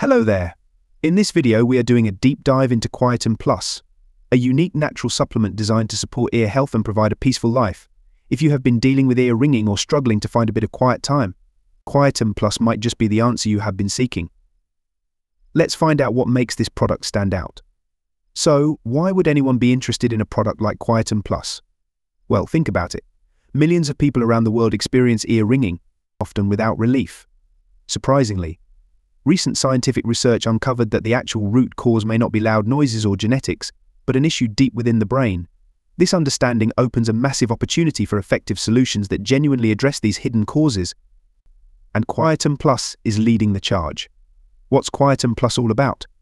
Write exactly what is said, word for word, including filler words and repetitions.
Hello there. In this video we are doing a deep dive into Quietum Plus, a unique natural supplement designed to support ear health and provide a peaceful life. If you have been dealing with ear ringing or struggling to find a bit of quiet time, Quietum Plus might just be the answer you have been seeking. Let's find out what makes this product stand out. So, why would anyone be interested in a product like Quietum Plus? Well, think about it. Millions of people around the world experience ear ringing, often without relief. Surprisingly, recent scientific research uncovered that the actual root cause may not be loud noises or genetics, but an issue deep within the brain. This understanding opens a massive opportunity for effective solutions that genuinely address these hidden causes. And Quietum Plus is leading the charge. What's Quietum Plus all about?